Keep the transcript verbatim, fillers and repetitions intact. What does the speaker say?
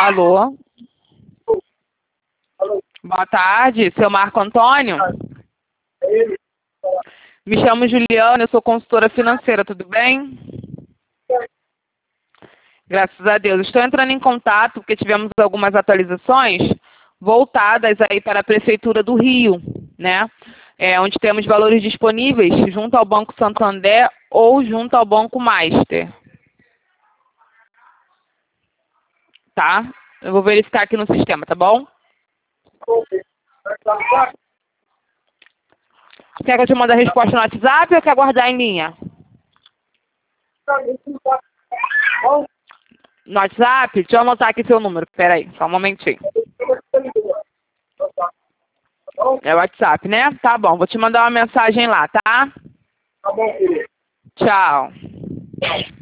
Alô? Boa tarde, seu Marco Antônio? Me chamo Juliana, eu sou consultora financeira, tudo bem? Graças a Deus. Estou entrando em contato porque tivemos algumas atualizações voltadas aí para a Prefeitura do Rio, né? É, onde temos valores disponíveis junto ao Banco Santander ou junto ao Banco Master. Tá? Eu vou verificar aqui no sistema, tá bom? Quer que eu te mande a resposta no WhatsApp ou quer guardar em linha? No WhatsApp? Deixa eu anotar aqui seu número. Pera aí, só um momentinho. É o WhatsApp, né? Tá bom, vou te mandar uma mensagem lá, tá? Tá bom, querido. Tchau.